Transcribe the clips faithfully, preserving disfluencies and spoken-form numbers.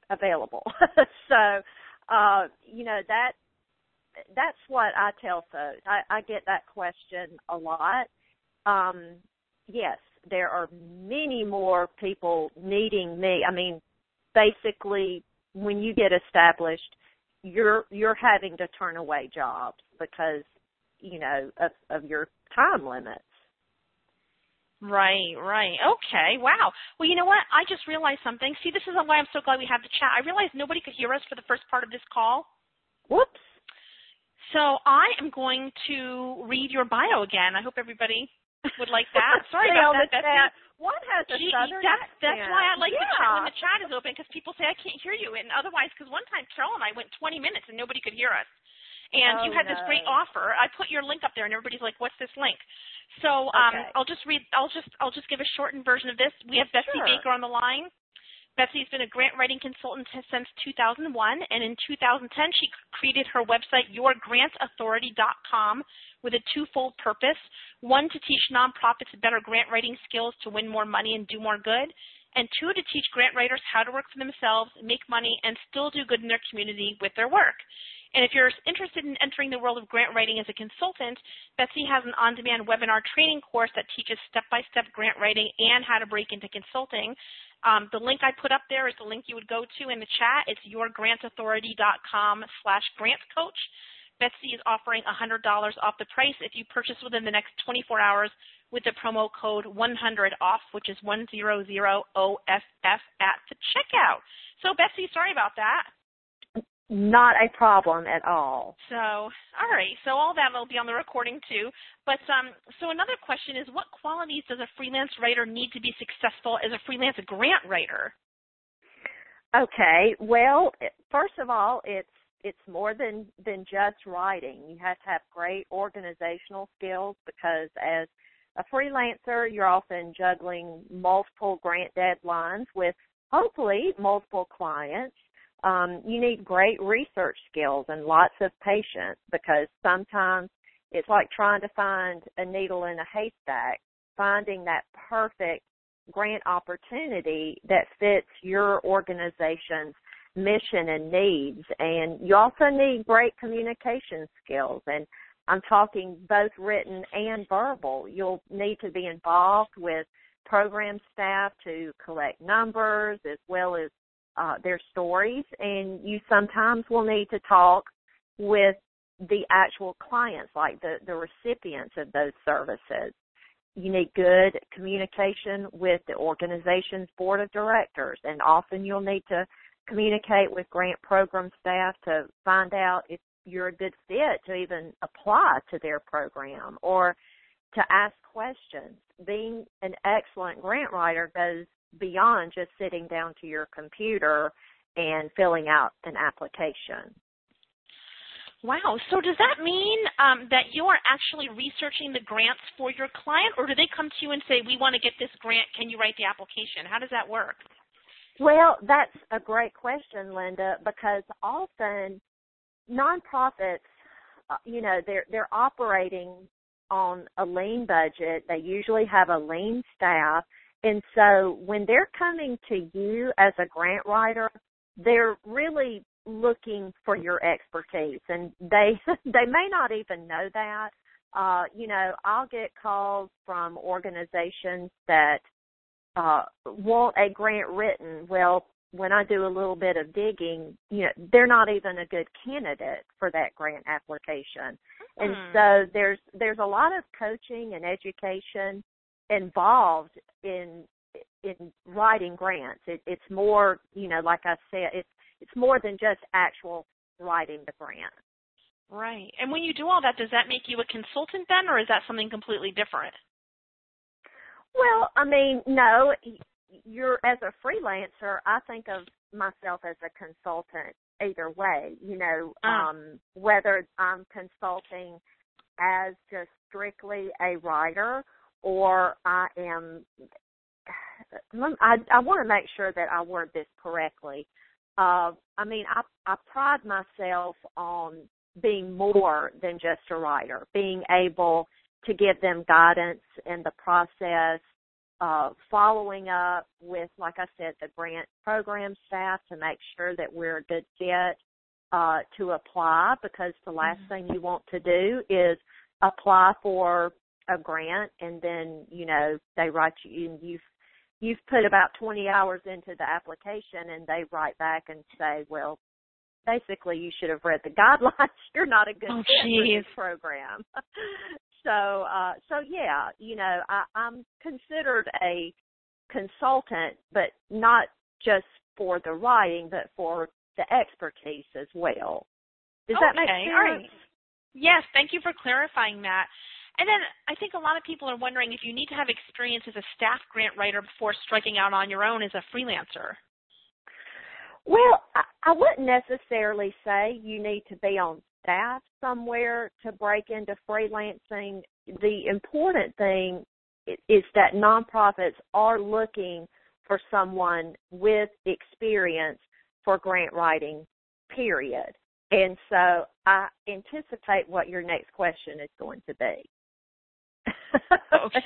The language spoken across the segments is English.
available. so, uh, you know, that that's what I tell folks. I, I get that question a lot. Um, yes, there are many more people needing me. I mean, basically, when you get established, you're you're having to turn away jobs because, you know, of, of your time limits. Right, right. Okay, wow. Well, you know what? I just realized something. See, this is why I'm so glad we have the chat. I realized nobody could hear us for the first part of this call. Whoops. So I am going to read your bio again. I hope everybody would like that. Sorry about that, Betsy. One has a Gee, southern that's, accent. that's why I like yeah. the chat when the chat is open, because people say I can't hear you. And otherwise, because one time Carol and I went twenty minutes and nobody could hear us. And oh, you had no. this great offer. I put your link up there, and everybody's like, "What's this link?" So um, okay. I'll just read. I'll just I'll just give a shortened version of this. We have Betsy Sure. Baker on the line. Betsy's been a grant writing consultant since two thousand one, and in two thousand ten she created her website your grant authority dot com with a twofold purpose: one, to teach nonprofits better grant writing skills to win more money and do more good, and two, to teach grant writers how to work for themselves, make money, and still do good in their community with their work. And if you're interested in entering the world of grant writing as a consultant, Betsy has an on-demand webinar training course that teaches step-by-step grant writing and how to break into consulting. Um, the link I put up there is the link you would go to in the chat. It's your grant authority dot com slash grant coach. Betsy is offering one hundred dollars off the price if you purchase within the next twenty-four hours with the promo code one hundred off, which is one hundred O F F at the checkout. So, Betsy, sorry about that. Not a problem at all. So, all right. So all that will be on the recording too. But um, so another question is, what qualities does a freelance writer need to be successful as a freelance grant writer? Okay. Well, first of all, it's it's more than than just writing. You have to have great organizational skills because as a freelancer, you're often juggling multiple grant deadlines with hopefully multiple clients. Um, you need great research skills and lots of patience because sometimes it's like trying to find a needle in a haystack, finding that perfect grant opportunity that fits your organization's mission and needs. And you also need great communication skills. And I'm talking both written and verbal. You'll need to be involved with program staff to collect numbers as well as Uh, their stories, and you sometimes will need to talk with the actual clients, like the, the recipients of those services. You need good communication with the organization's board of directors, and often you'll need to communicate with grant program staff to find out if you're a good fit to even apply to their program or to ask questions. Being an excellent grant writer goes beyond just sitting down to your computer and filling out an application. Wow. So does that mean um, that you are actually researching the grants for your client, or do they come to you and say, we want to get this grant, can you write the application? How does that work? Well, that's a great question, Linda, because often nonprofits, uh, you know, they're, they're operating on a lean budget. They usually have a lean staff. And so when they're coming to you as a grant writer, they're really looking for your expertise. And they they may not even know that. Uh, you know, I'll get calls from organizations that uh, want a grant written. Well, when I do a little bit of digging, you know, they're not even a good candidate for that grant application. Hmm. And so there's there's a lot of coaching and education involved in in writing grants. It, it's more, you know, like I said, it's it's more than just actual writing the grant. Right. And when you do all that, does that make you a consultant then, or is that something completely different? Well, I mean, no. You're as a freelancer, I think of myself as a consultant either way. You know, uh. um, whether I'm consulting as just strictly a writer, or I am, I, I want to make sure that I word this correctly. Uh, I mean, I, I pride myself on being more than just a writer, being able to give them guidance in the process uh, following up with, like I said, the grant program staff to make sure that we're a good fit uh, to apply, because the last Mm-hmm. thing you want to do is apply for a grant and then, you know, they write you and you've, you've put about twenty hours into the application and they write back and say, well, basically you should have read the guidelines. You're not a good Oh, fit for geez. this program. so, uh, so yeah, you know, I, I'm considered a consultant, but not just for the writing, but for the expertise as well. Does that make Okay, sense? all right. Yes, thank you for clarifying that. And then I think a lot of people are wondering if you need to have experience as a staff grant writer before striking out on your own as a freelancer. Well, I, I wouldn't necessarily say you need to be on staff somewhere to break into freelancing. The important thing is that nonprofits are looking for someone with experience for grant writing, period. And so I anticipate what your next question is going to be. Okay.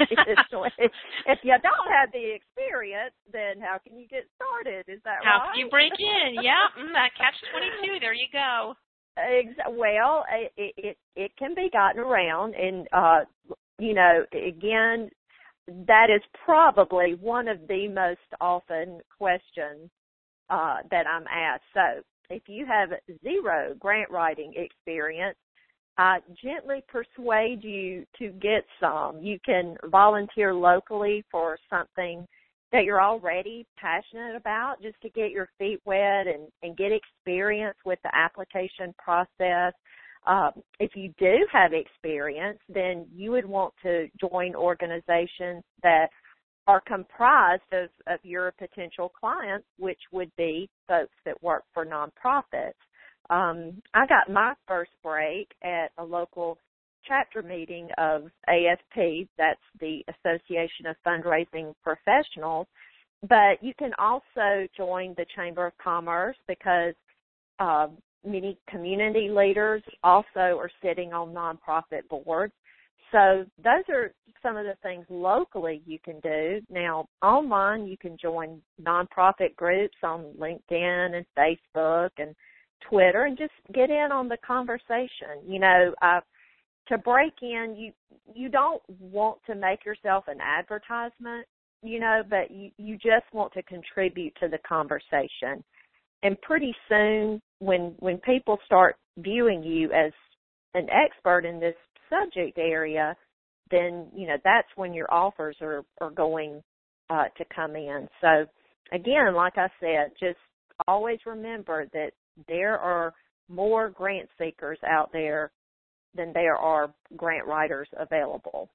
If you don't have the experience, then how can you get started? Is that How right? can you break in? Yeah, mm, that catch twenty-two. There you go. Ex- well, it, it it can be gotten around, and uh, you know, again, that is probably one of the most often questions uh, that I'm asked. So, if you have zero grant writing experience, I gently persuade you to get some. You can volunteer locally for something that you're already passionate about, just to get your feet wet and, and get experience with the application process. Um, if you do have experience, then you would want to join organizations that are comprised of, of your potential clients, which would be folks that work for nonprofits. Um, I got my first break at a local chapter meeting of A F P, that's the Association of Fundraising Professionals, but you can also join the Chamber of Commerce because uh, many community leaders also are sitting on nonprofit boards. So those are some of the things locally you can do. Now, online you can join nonprofit groups on LinkedIn and Facebook and Twitter and just get in on the conversation. You know, uh, to break in, you you don't want to make yourself an advertisement, you know, but you, you just want to contribute to the conversation. And pretty soon, when when people start viewing you as an expert in this subject area, then, you know, that's when your offers are, are going uh, to come in. So, again, like I said, just always remember that there are more grant seekers out there than there are grant writers available.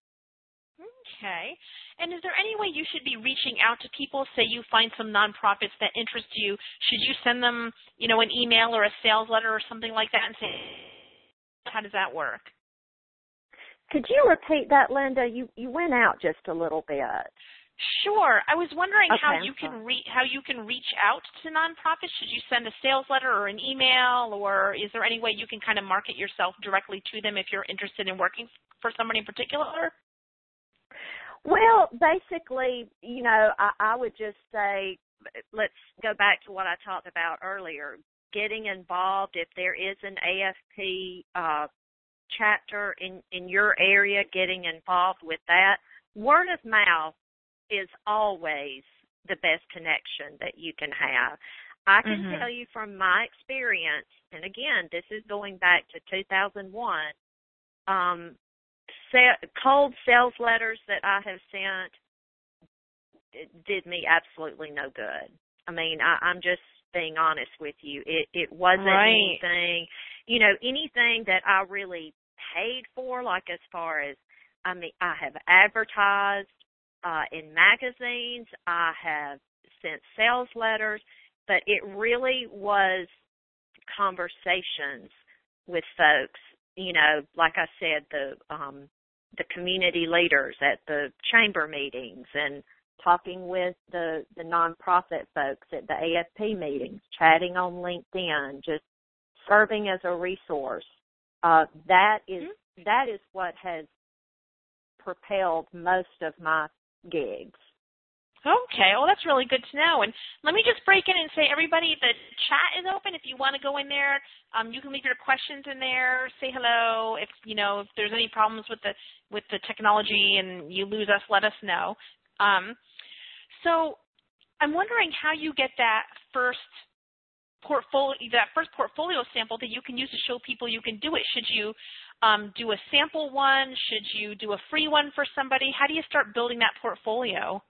Okay. And is there any way you should be reaching out to people? Say you find some nonprofits that interest you. Should you send them, you know, an email or a sales letter or something like that and say, how does that work? Could you repeat that, Linda? You you went out just a little bit. Sure. I was wondering Okay, how I'm you can sorry. re- how you can reach out to nonprofits. Should you send a sales letter or an email, or is there any way you can kind of market yourself directly to them if you're interested in working for somebody in particular? Well, basically, you know, I, I would just say, let's go back to what I talked about earlier. Getting involved, if there is an A F P uh, chapter in, in your area, getting involved with that. Word of mouth is always the best connection that you can have. I can Mm-hmm. tell you from my experience, and again, this is going back to two thousand one, um, se- cold sales letters that I have sent it did me absolutely no good. I mean, I, I'm just being honest with you. It, it wasn't Right. anything, you know, anything that I really paid for, like as far as, I mean, I have advertised uh, in magazines, I have sent sales letters, but it really was conversations with folks, you know, like I said, the um, the community leaders at the chamber meetings and talking with the, the nonprofit folks at the A F P meetings, chatting on LinkedIn, just serving as a resource. Uh, that is Mm-hmm. that is what has propelled most of my gigs. Okay, well, that's really good to know. And let me just break in and say, everybody, the chat is open. If you want to go in there, um, you can leave your questions in there. Say hello. If you know if there's any problems with the with the technology and you lose us, let us know. Um, so I'm wondering how you get that first portfolio, that first portfolio sample that you can use to show people you can do it. Should you um, do a sample one? Should you do a free one for somebody? How do you start building that portfolio?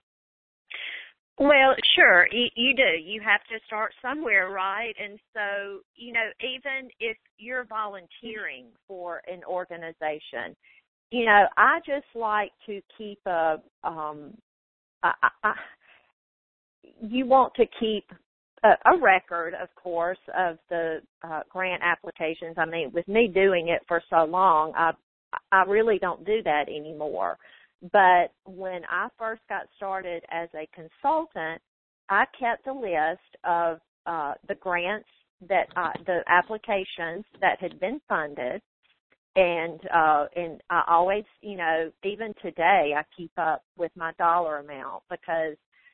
Well, sure, you, you do. You have to start somewhere, right? And so, you know, even if you're volunteering for an organization, you know, I just like to keep a, um, I, I, you want to keep a, a record, of course, of the uh, grant applications. I mean, with me doing it for so long, I, I really don't do that anymore. But when I first got started as a consultant, I kept a list of uh, the grants that I, the applications that had been funded, and uh, and I always, you know, even today, I keep up with my dollar amount because,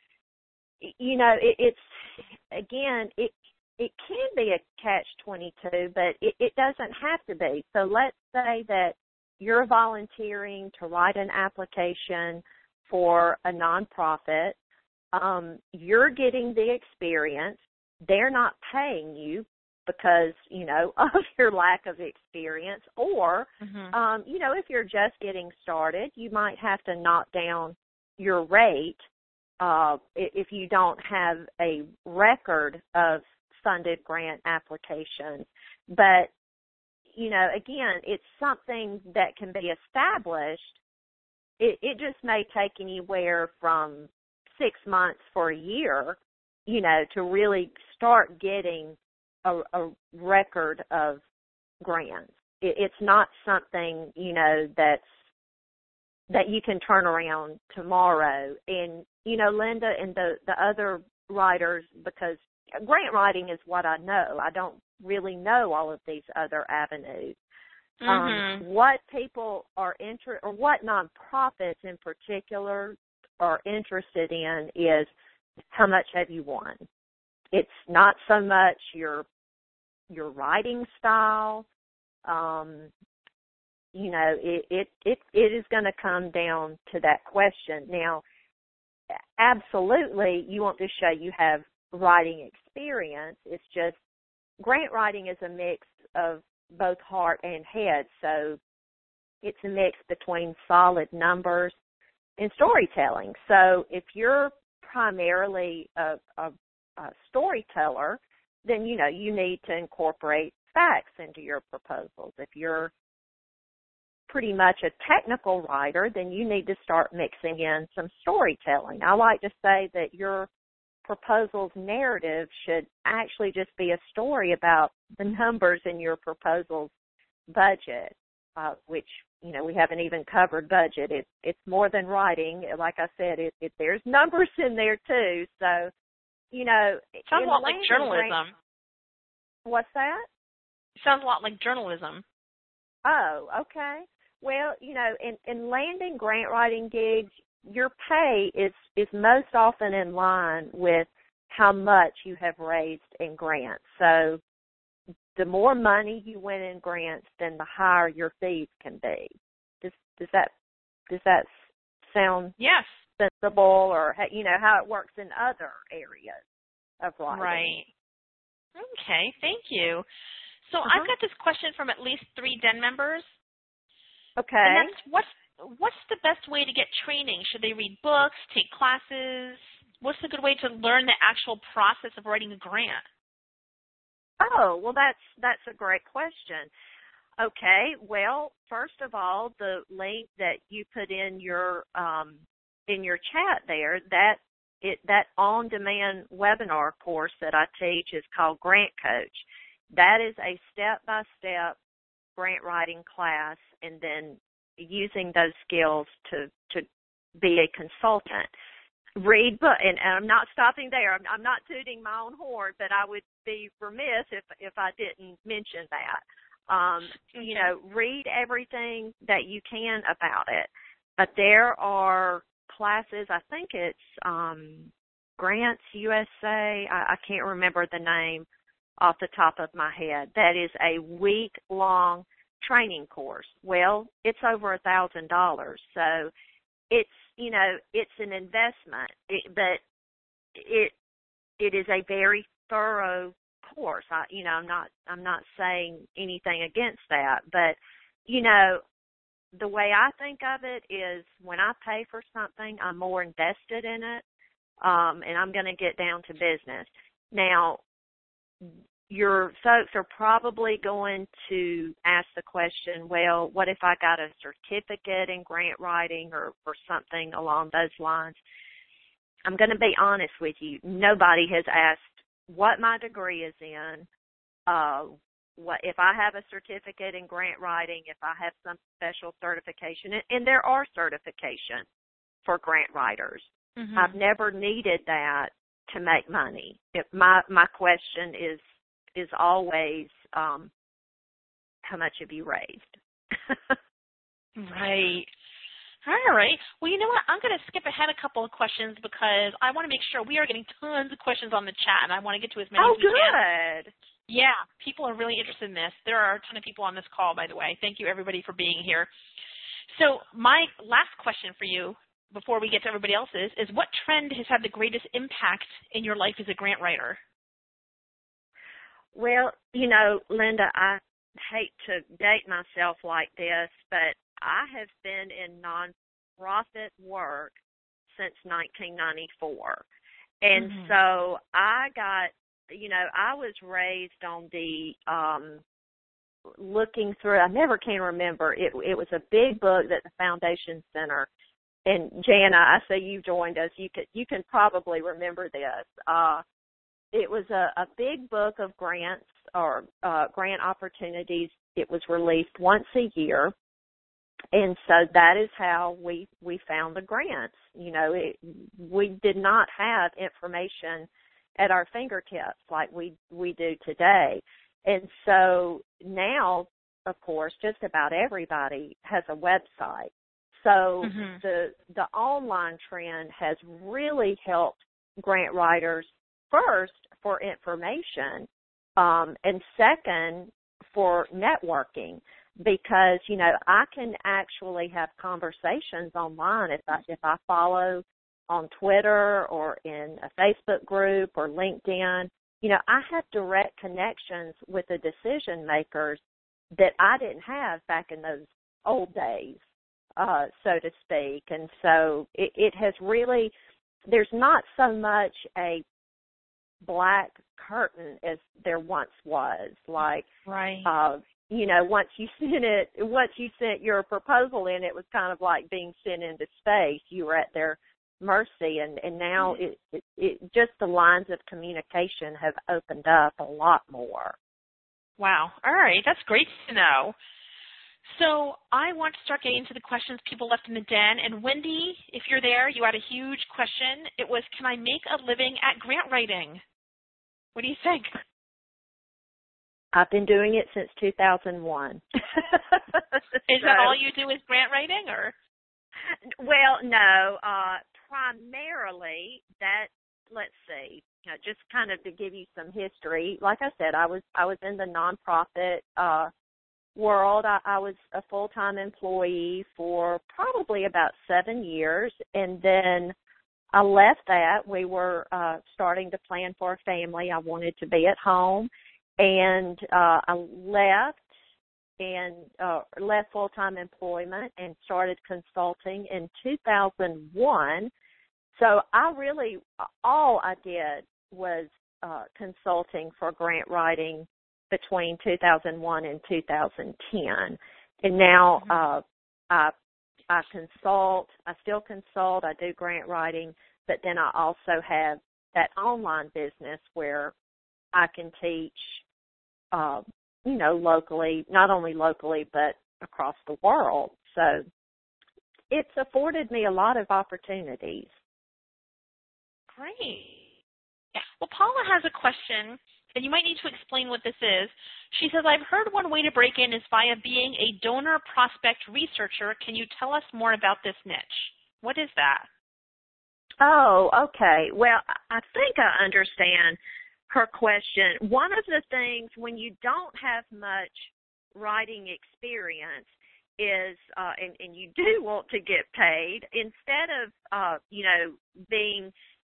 you know, it, it's again, it it can be a catch twenty-two, but it, it doesn't have to be. So let's say that you're volunteering to write an application for a nonprofit. Um, you're getting the experience. They're not paying you because, you know, of your lack of experience. Or, mm-hmm. um, you know, if you're just getting started, you might have to knock down your rate uh, if you don't have a record of funded grant applications. But you know, again, it's something that can be established. It, it just may take anywhere from six months for a year, you know, to really start getting a, a record of grants. It, it's not something, you know, that's that you can turn around tomorrow. And, you know, Linda and the, the other writers, because grant writing is what I know. I don't really know all of these other avenues. Mm-hmm. Um, what people are interested, or what nonprofits in particular are interested in is how much have you won. It's not so much your your writing style. Um, you know, it it it, it is going to come down to that question. Now, absolutely, you want to show you have writing experience. It's just grant writing is a mix of both heart and head, so it's a mix between solid numbers and storytelling. So if you're primarily a, a, a storyteller, then, you know, you need to incorporate facts into your proposals. If you're pretty much a technical writer, then you need to start mixing in some storytelling. I like to say that your proposal's narrative should actually just be a story about the numbers in your proposal's budget, uh, which, you know, we haven't even covered budget. It, it's more than writing. Like I said, it, it, there's numbers in there too. So, you know. Sounds a lot like journalism. Grant, what's that? Sounds a lot like journalism. Oh, okay. Well, you know, in, in landing grant writing gigs, your pay is, is most often in line with how much you have raised in grants. So the more money you win in grants, then the higher your fees can be. Does, does that does that sound yes. sensible, or, you know, how it works in other areas of writing? Right. Okay, thank you. So uh-huh. I've got this question from at least three D E N members. Okay. And that's what's What's the best way to get training? Should they read books, take classes? What's a good way to learn the actual process of writing a grant? Oh, well, that's that's a great question. Okay, well, first of all, the link that you put in your um, in your chat there, that it that on-demand webinar course that I teach is called Grant Coach. That is a step-by-step grant writing class, and then using those skills to, to be a consultant. Read book, and, and I'm not stopping there. I'm, I'm not tooting my own horn, but I would be remiss if if I didn't mention that. Um, you know, read everything that you can about it. But there are classes. I think it's um, Grants U S A. I, I can't remember the name off the top of my head. That is a week-long training course. Well, it's over a thousand dollars. So it's, you know, it's an investment, it, but it it is a very thorough course. I, you know, I'm not I'm not saying anything against that, but you know, the way I think of it is when I pay for something, I'm more invested in it, um, and I'm going to get down to business. Now, your folks are probably going to ask the question, well, what if I got a certificate in grant writing or, or something along those lines? I'm going to be honest with you. Nobody has asked what my degree is in, uh, what if I have a certificate in grant writing, if I have some special certification, and, and there are certifications for grant writers. Mm-hmm. I've never needed that to make money. If my my question is is always, um, how much have you raised? Right. All right. Well, you know what? I'm going to skip ahead a couple of questions because I want to make sure we are getting tons of questions on the chat, and I want to get to as many oh, as we good. can. Oh, good. Yeah, people are really interested in this. There are a ton of people on this call, by the way. Thank you, everybody, for being here. So my last question for you before we get to everybody else's is what trend has had the greatest impact in your life as a grant writer? Well, you know, Linda, I hate to date myself like this, but I have been in nonprofit work since nineteen ninety-four. And mm-hmm. so I got, you know, I was raised on the um, looking through, I never can remember, it, it was a big book that the Foundation Center, and Jana, I say you joined us, you could, you can probably remember this. Uh, It was a, a big book of grants or uh, grant opportunities. It was released once a year, and so that is how we we found the grants. You know, it, we did not have information at our fingertips like we we do today, and so now, of course, just about everybody has a website. So mm-hmm. the the online trend has really helped grant writers. First, for information, um, and second, for networking, because, you know, I can actually have conversations online if I, if I follow on Twitter or in a Facebook group or LinkedIn. You know, I have direct connections with the decision makers that I didn't have back in those old days, uh, so to speak. And so it, it has really, there's not so much a black curtain as there once was. Like, right. uh, you know, once you sent it, once you sent your proposal in, it was kind of like being sent into space. You were at their mercy, and, and now it, it, it just the lines of communication have opened up a lot more. Wow. All right. That's great to know. So I want to start getting to the questions people left in the den. And Wendy, if you're there, you had a huge question. It was, can I make a living at grant writing? What do you think? I've been doing it since two thousand one. Is so, that all you do is grant writing, or? Well, no. Uh, primarily, that, let's see, you know, just kind of to give you some history. Like I said, I was I was in the nonprofit uh, world. I, I was a full-time employee for probably about seven years, and then I left that. We were uh, starting to plan for a family. I wanted to be at home, and uh, I left and uh, left full-time employment and started consulting in two thousand one. So I really, all I did was uh, consulting for grant writing between two thousand one and two thousand ten. And now uh, I I consult, I still consult, I do grant writing, but then I also have that online business where I can teach, uh, you know, locally, not only locally, but across the world. So it's afforded me a lot of opportunities. Great. Well, Paula has a question, and you might need to explain what this is. She says, I've heard one way to break in is via being a donor prospect researcher. Can you tell us more about this niche? What is that? Oh, okay. Well, I think I understand her question. One of the things when you don't have much writing experience is, uh, and, and you do want to get paid, instead of, uh, you know, being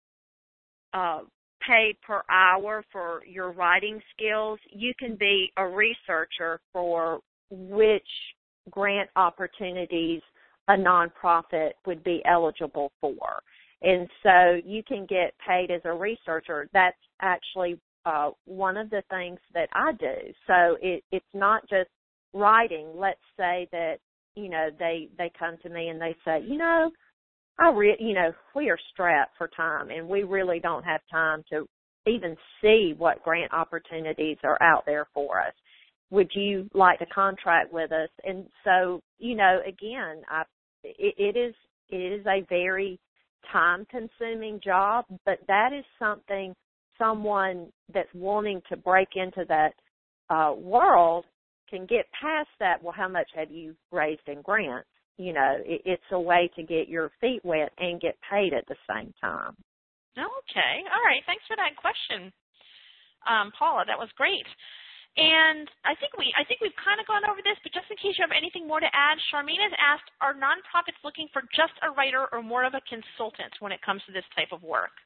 uh, paid per hour for your writing skills, you can be a researcher for which grant opportunities a nonprofit would be eligible for. And so you can get paid as a researcher. That's actually uh, one of the things that I do. So it, it's not just writing. Let's say that, you know, they, they come to me and they say, you know, I re- you know, we are strapped for time and we really don't have time to even see what grant opportunities are out there for us. Would you like to contract with us? And so, you know, again, I, it, it is it is a very time-consuming job, but that is something someone that's wanting to break into that uh, world can get past that. Well, how much have you raised in grants? You know, it, it's a way to get your feet wet and get paid at the same time. Okay. All right. Thanks for that question, um, Paula. That was great. And I think we I think we've kind of gone over this, but just in case you have anything more to add, Charmaine has asked, are nonprofits looking for just a writer or more of a consultant when it comes to this type of work?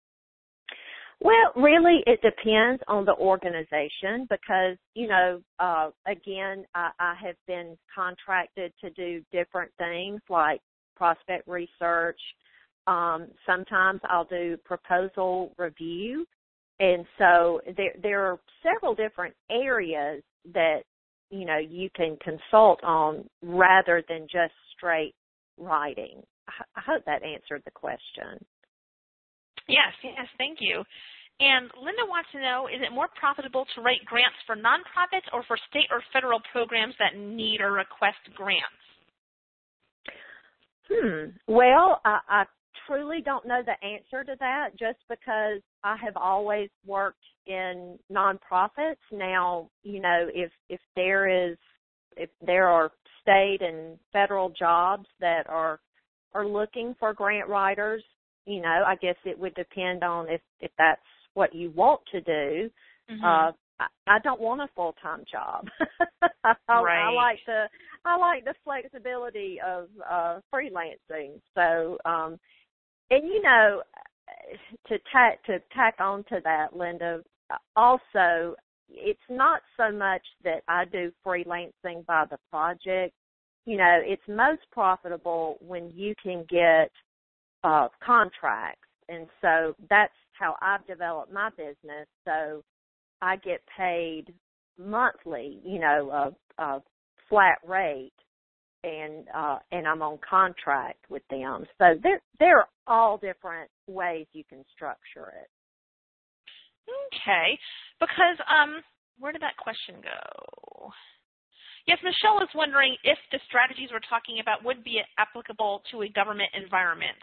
Well, really, it depends on the organization because, you know, uh, again, I, I have been contracted to do different things like prospect research. Um, sometimes I'll do proposal review. And so there, there are several different areas that, you know, you can consult on rather than just straight writing. I hope that answered the question. Yes, yes, thank you. And Linda wants to know, is it more profitable to write grants for nonprofits or for state or federal programs that need or request grants? Hmm. Well, I, I truly don't know the answer to that just because I have always worked in nonprofits. Now, you know, if if there is if there are state and federal jobs that are are looking for grant writers, you know, I guess it would depend on if, if that's what you want to do. Mm-hmm. Uh, I, I don't want a full-time job. I, right. I like the I like the flexibility of uh, freelancing. So, um, and you know, to tack to tack on to that, Linda, also, it's not so much that I do freelancing by the project. You know, it's most profitable when you can get uh, contracts. And so that's how I've developed my business. So I get paid monthly, you know, a, a flat rate, and uh, and I'm on contract with them. So there there are all different ways you can structure it. Okay, because um, where did that question go? Yes, Michelle is wondering if the strategies we're talking about would be applicable to a government environment.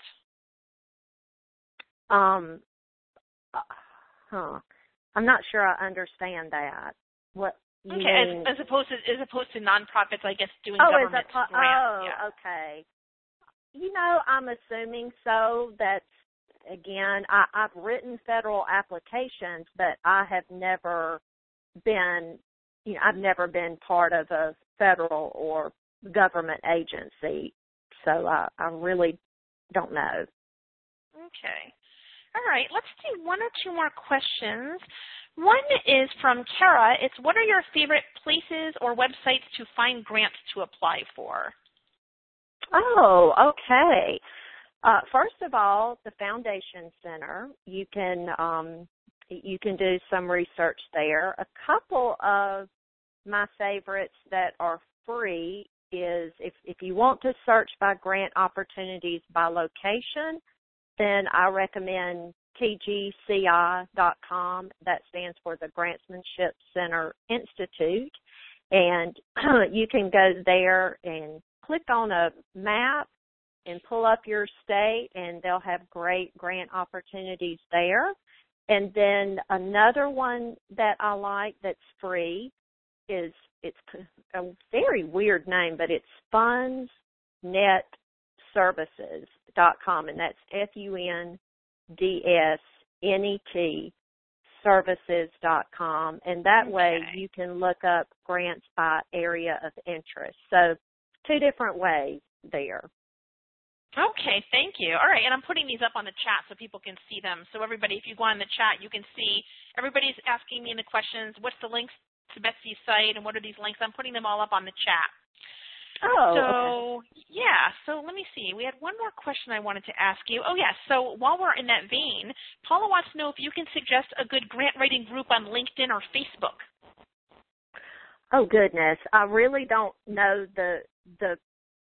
Um, huh. I'm not sure I understand that. What you okay, mean? As, as opposed to as opposed to nonprofits, I guess doing oh, government po- grants. Oh, yeah. okay. You know, I'm assuming so. That's again, I, I've written federal applications, but I have never been, you know, I've never been part of a federal or government agency, so I, I really don't know. Okay. All right, let's do one or two more questions. One is from Kara. It's, what are your favorite places or websites to find grants to apply for? Oh, okay. Uh, first of all, the Foundation Center. You can um, you can do some research there. A couple of my favorites that are free is if, if you want to search by grant opportunities by location, then I recommend T G C I dot com. That stands for the Grantsmanship Center Institute. And you can go there and click on a map and pull up your state, and they'll have great grant opportunities there. And then another one that I like that's free is, it's a very weird name, but it's funds net Services dot com, and that's F U N D S N E T Services dot com, and that okay. way you can look up grants by area of interest. So two different ways there. Okay, thank you. All right, and I'm putting these up on the chat so people can see them. So everybody, if you go on the chat, you can see everybody's asking me in the questions, what's the links to Betsy's site and what are these links? I'm putting them all up on the chat. Oh, so, okay. yeah, so let me see. We had one more question I wanted to ask you. Oh, yes, so while we're in that vein, Paula wants to know if you can suggest a good grant writing group on LinkedIn or Facebook. Oh, goodness. I really don't know the the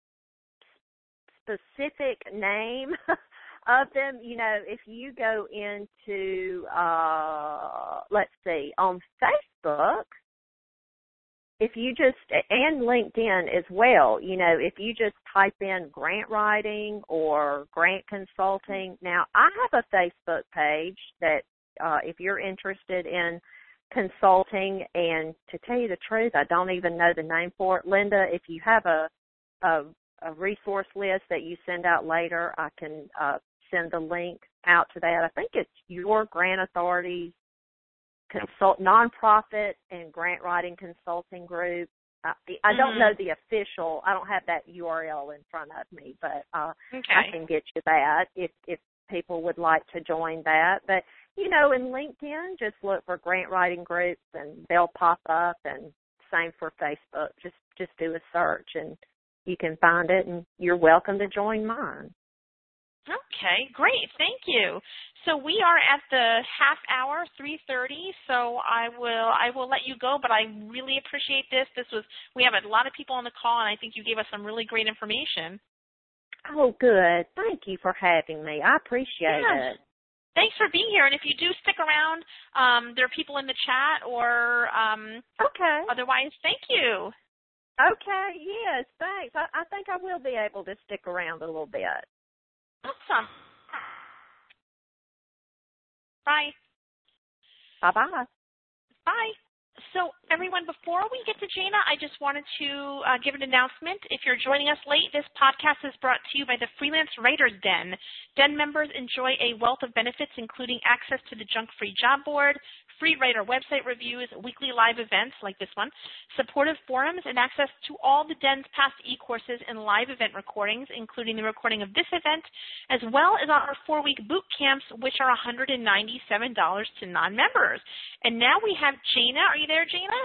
specific name of them. You know, if you go into, uh, let's see, on Facebook, if you just, and LinkedIn as well, you know, if you just type in grant writing or grant consulting. Now, I have a Facebook page that uh, if you're interested in consulting, and to tell you the truth, I don't even know the name for it. Linda, if you have a, a a resource list that you send out later, I can uh, send the link out to that. I think it's Your Grant Authority's consult nonprofit and grant writing consulting group. I, I don't mm-hmm. know the official. I don't have that U R L in front of me, but uh, okay. I can get you that if if people would like to join that. But you know, in LinkedIn, just look for grant writing groups, and they'll pop up. And same for Facebook. Just just do a search and you can find it, and you're welcome to join mine. Okay, great. Thank you. So we are at the half hour, three thirty, so I will I will let you go, but I really appreciate this. This was we have a lot of people on the call, and I think you gave us some really great information. Oh, good. Thank you for having me. I appreciate yes. it. Thanks for being here, and if you do stick around, um, there are people in the chat or um, okay. otherwise, thank you. Okay, yes, thanks. I, I think I will be able to stick around a little bit. Awesome. Bye. Bye-bye. Bye. So, everyone, before we get to Jana, I just wanted to uh, give an announcement. If you're joining us late, this podcast is brought to you by the Freelance Writers Den. Den members enjoy a wealth of benefits, including access to the Junk-Free Job Board, free writer website reviews, weekly live events like this one, supportive forums, and access to all the Den's past e-courses and live event recordings, including the recording of this event, as well as our four-week boot camps, which are one hundred ninety-seven dollars to non-members. And now we have Jana. Are you there, Jana?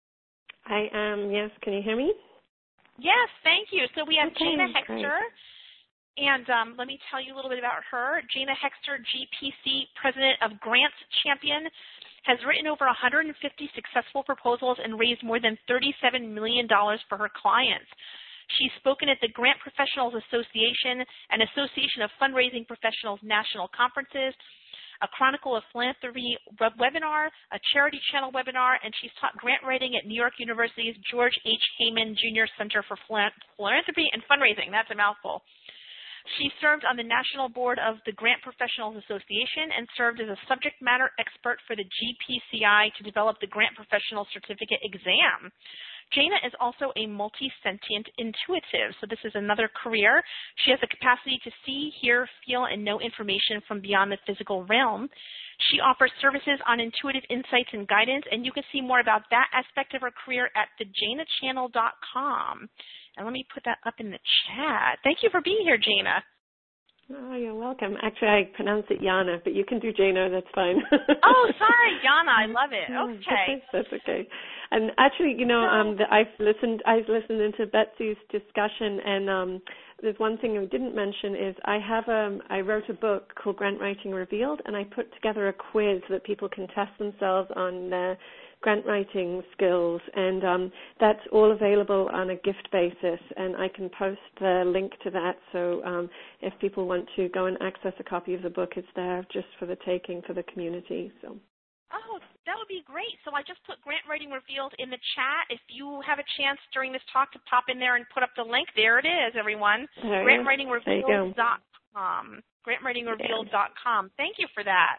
I am, yes. Can you hear me? Yes, thank you. So we have okay, Jana Hexter. Great. And um, let me tell you a little bit about her. Jana Hexter, G P C, President of Grants Champion, has written over one hundred fifty successful proposals and raised more than thirty-seven million dollars for her clients. She's spoken at the Grant Professionals Association, an association of fundraising professionals national conferences, a Chronicle of Philanthropy web webinar, a Charity Channel webinar, and she's taught grant writing at New York University's George H. Hayman Junior Center for Philanthropy and Fundraising. That's a mouthful. She served on the national board of the Grant Professionals Association and served as a subject matter expert for the G P C I to develop the Grant Professional Certificate exam. Jana is also a multi-sentient intuitive, so this is another career. She has the capacity to see, hear, feel, and know information from beyond the physical realm. She offers services on intuitive insights and guidance, and you can see more about that aspect of her career at the jana channel dot com. And let me put that up in the chat. Thank you for being here, Jana. Oh, you're welcome. Actually, I pronounce it Jana, but you can do Jana. That's fine. Oh, sorry, Jana. I love it. Okay. That's okay. And actually, you know, um, the, I've listened. I've listened into Betsy's discussion, and um, there's one thing I didn't mention is I have um, I wrote a book called Grant Writing Revealed, and I put together a quiz that people can test themselves on their grant writing skills, and um, that's all available on a gift basis, and I can post the link to that, so um, if people want to go and access a copy of the book, it's there just for the taking for the community. So. Oh, that would be great. So I just put Grant Writing Revealed in the chat. If you have a chance during this talk to pop in there and put up the link, there it is, everyone. grant writing revealed dot com. grant writing revealed dot com. Thank you for that.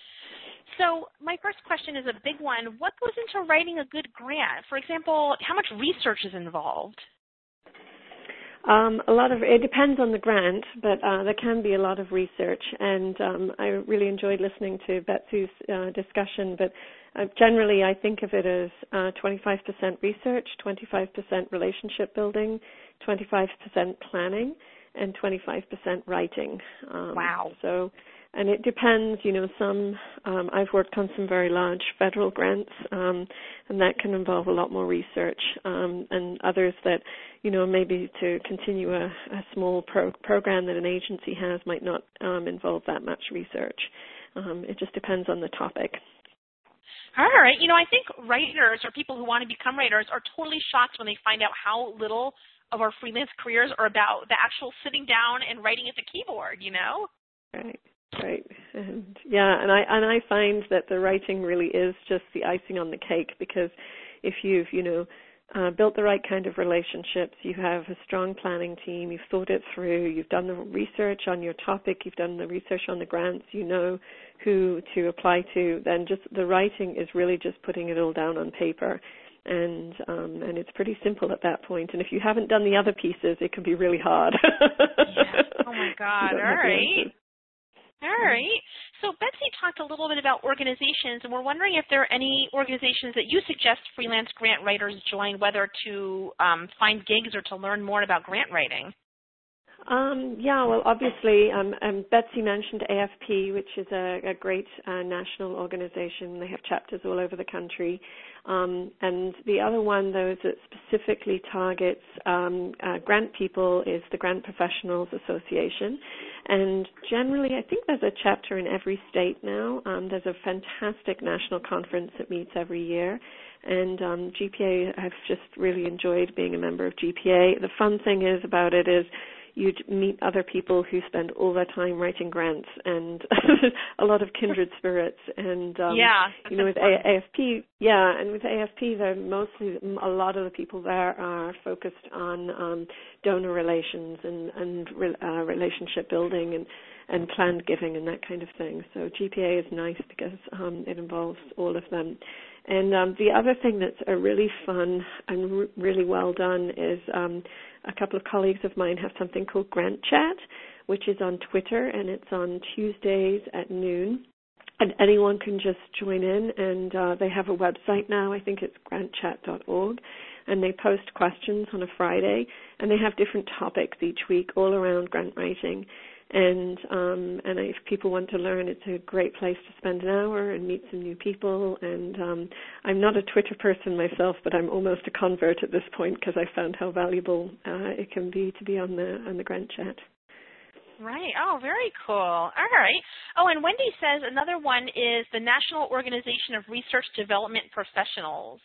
So my first question is a big one. What goes into writing a good grant? For example, how much research is involved? Um, a lot of it depends on the grant, but uh, there can be a lot of research, and um, I really enjoyed listening to Betsy's uh, discussion. But uh, generally, I think of it as uh, twenty-five percent research, twenty-five percent relationship building, twenty-five percent planning, and twenty-five percent writing. Um, wow. So. And it depends, you know, some, um, I've worked on some very large federal grants, um, and that can involve a lot more research, um, and others that, you know, maybe to continue a, a small pro- program that an agency has might not um, involve that much research. Um, it just depends on the topic. All right. You know, I think writers or people who want to become writers are totally shocked when they find out how little of our freelance careers are about the actual sitting down and writing at the keyboard, you know? Right. Right, and yeah, and I and I find that the writing really is just the icing on the cake, because if you've you know uh, built the right kind of relationships, you have a strong planning team, you've thought it through, you've done the research on your topic, you've done the research on the grants, you know who to apply to, then just the writing is really just putting it all down on paper. And um, and it's pretty simple at that point. And if you haven't done the other pieces, it can be really hard. Yeah. Oh my God! All right. All right. So Betsy talked a little bit about organizations, and we're wondering if there are any organizations that you suggest freelance grant writers join, whether to um, find gigs or to learn more about grant writing. Um, yeah, well, obviously, um, um, Betsy mentioned A F P, which is a, a great uh, national organization. They have chapters all over the country. Um, and the other one, though, that specifically targets um, uh, grant people is the Grant Professionals Association. And generally, I think there's a chapter in every state now. Um, there's a fantastic national conference that meets every year. And um, G P A, I've just really enjoyed being a member of G P A. The fun thing is about it is you'd meet other people who spend all their time writing grants, and a lot of kindred spirits. And um, yeah, you know, with a- AFP, yeah, and with A F P, they're mostly a lot of the people there are focused on um, donor relations and and re- uh, relationship building and and planned giving and that kind of thing. So G P A is nice because um, it involves all of them. And um, the other thing that's a really fun and r- really well done is um, a couple of colleagues of mine have something called Grant Chat, which is on Twitter, and it's on Tuesdays at noon. And anyone can just join in, and uh, they have a website now. I think it's grant chat dot org, and they post questions on a Friday, and they have different topics each week all around grant writing. And um, and if people want to learn, it's a great place to spend an hour and meet some new people. And um, I'm not a Twitter person myself, but I'm almost a convert at this point because I found how valuable uh, it can be to be on the on the Grant Chat. Right. Oh, very cool. All right. Oh, and Wendy says another one is the National Organization of Research Development Professionals.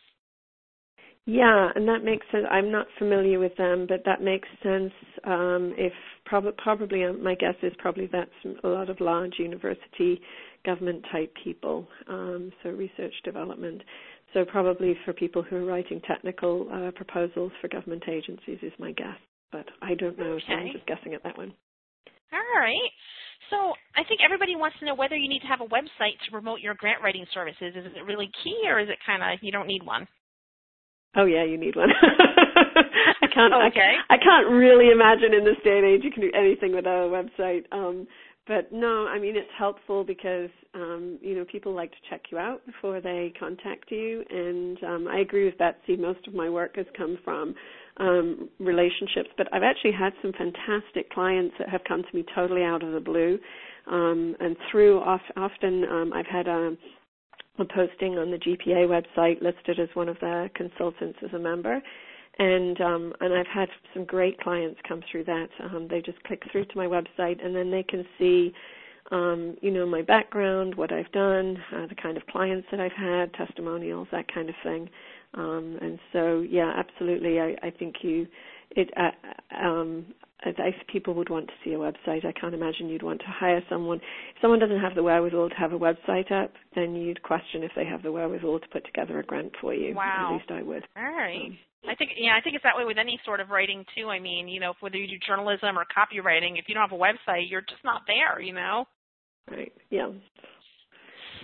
Yeah, and that makes sense. I'm not familiar with them, but that makes sense. Um, if prob- probably, uh, my guess is probably that's a lot of large university government type people. Um, so research development. So probably for people who are writing technical uh, proposals for government agencies is my guess, but I don't know. Okay. So I'm just guessing at that one. All right. So I think everybody wants to know whether you need to have a website to promote your grant writing services. Is it really key, or is it kind of you don't need one? Oh yeah, you need one. I can't. Okay. I, I can't really imagine in this day and age you can do anything without a website. Um, but no, I mean it's helpful because um, you know people like to check you out before they contact you, and um, I agree with Betsy. Most of my work has come from um, relationships, but I've actually had some fantastic clients that have come to me totally out of the blue, um, and through often um, I've had a. a posting on the G P A website listed as one of the consultants as a member. And um, and I've had some great clients come through that. Um, they just click through to my website, and then they can see, um, you know, my background, what I've done, uh, the kind of clients that I've had, testimonials, that kind of thing. Um, and so, yeah, absolutely. I, I think you, it, uh, um, I think people would want to see a website. I can't imagine you'd want to hire someone. If someone doesn't have the wherewithal to have a website up, then you'd question if they have the wherewithal to put together a grant for you. Wow. At least I would. All right. Um, I think, yeah, I think it's that way with any sort of writing too. I mean, you know, whether you do journalism or copywriting, if you don't have a website, you're just not there, you know. Right. Yeah.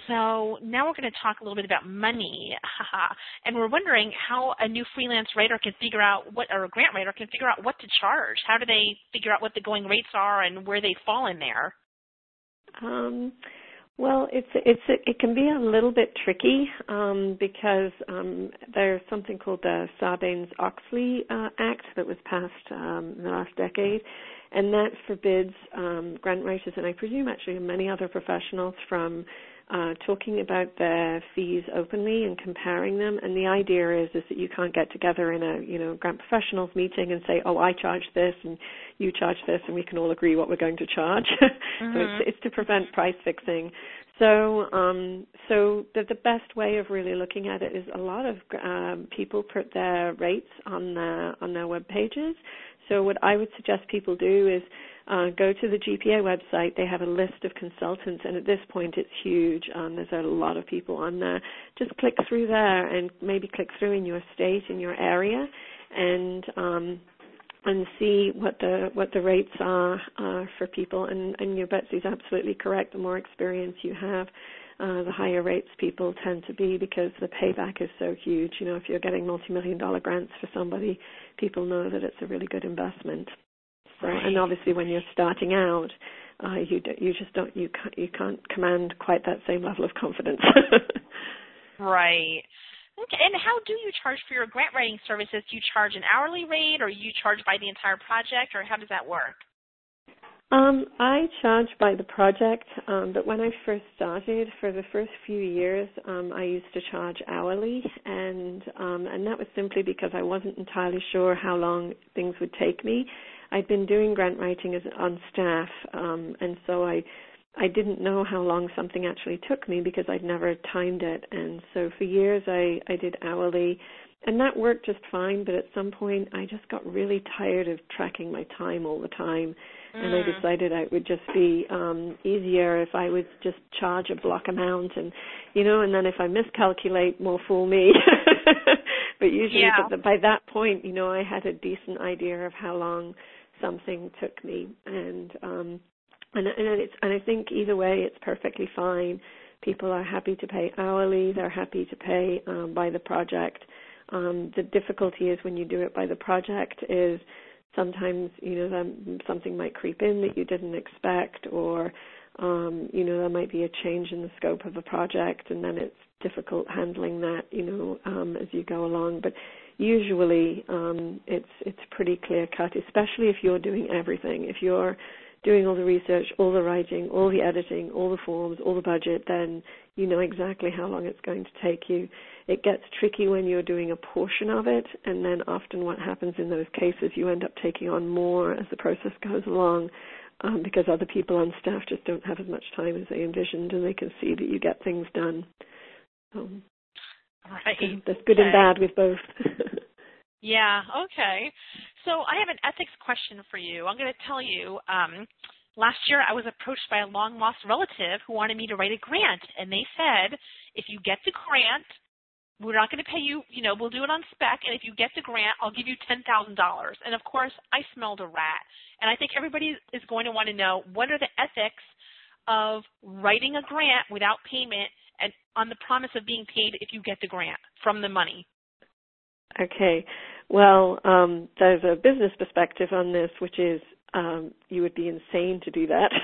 so now we're going to talk a little bit about money, and we're wondering how a new freelance writer can figure out what, or a grant writer can figure out what to charge. How do they figure out what the going rates are and where they fall in there? Um, well, it's it's it can be a little bit tricky um, because um, there's something called the Sarbanes-Oxley uh, Act that was passed um, in the last decade, and that forbids um, grant writers, and I presume actually many other professionals, from uh, talking about their fees openly and comparing them. And the idea is is that you can't get together in a you know grant professionals meeting and say, oh, I charge this and you charge this, and we can all agree what we're going to charge. Mm-hmm. So it's, it's to prevent price fixing. So, um, so the, the best way of really looking at it is a lot of um, people put their rates on their on their web pages. So what I would suggest people do is uh, go to the G P A website. They have a list of consultants, and at this point it's huge. Um, there's a lot of people on there. Just click through there and maybe click through in your state, in your area, and um, and see what the what the rates are uh, for people. And, and your Betsy's absolutely correct. The more experience you have, Uh, the higher rates people tend to be, because the payback is so huge. You know, if you're getting multi-million dollar grants for somebody, people know that it's a really good investment. So, right. And obviously, when you're starting out, uh, you do, you just don't you can't, you can't command quite that same level of confidence. Right. Okay. And how do you charge for your grant writing services? Do you charge an hourly rate, or you charge by the entire project, or how does that work? Um, I charge by the project, um, but when I first started, for the first few years, um, I used to charge hourly, and um, and that was simply because I wasn't entirely sure how long things would take me. I'd been doing grant writing as on staff, um, and so I I didn't know how long something actually took me because I'd never timed it, and so for years I, I did hourly. And that worked just fine, but at some point I just got really tired of tracking my time all the time. Mm. And I decided it would just be um, easier if I would just charge a block amount, and, you know, and then if I miscalculate, more fool me. But usually yeah. but by that point, you know, I had a decent idea of how long something took me. And um, and, and, it's, and I think either way it's perfectly fine. People are happy to pay hourly. They're happy to pay um, by the project. Um, the difficulty is when you do it by the project is sometimes, you know, that something might creep in that you didn't expect, or, um, you know, there might be a change in the scope of a project, and then it's difficult handling that, you know, um, as you go along. But usually um, it's it's pretty clear cut, especially if you're doing everything. If you're doing all the research, all the writing, all the editing, all the forms, all the budget, then you know exactly how long it's going to take you. It gets tricky when you're doing a portion of it, and then often what happens in those cases, you end up taking on more as the process goes along, um, because other people on staff just don't have as much time as they envisioned, and they can see that you get things done. Um, right. So there's good okay. and bad with both. Yeah, okay. So I have an ethics question for you. I'm going to tell you, um, last year I was approached by a long-lost relative who wanted me to write a grant, and they said, if you get the grant, we're not going to pay you, you know, we'll do it on spec, and if you get the grant, I'll give you ten thousand dollars. And, of course, I smelled a rat. And I think everybody is going to want to know, what are the ethics of writing a grant without payment and on the promise of being paid if you get the grant from the money? Okay. Well, um, there's a business perspective on this, which is um, you would be insane to do that.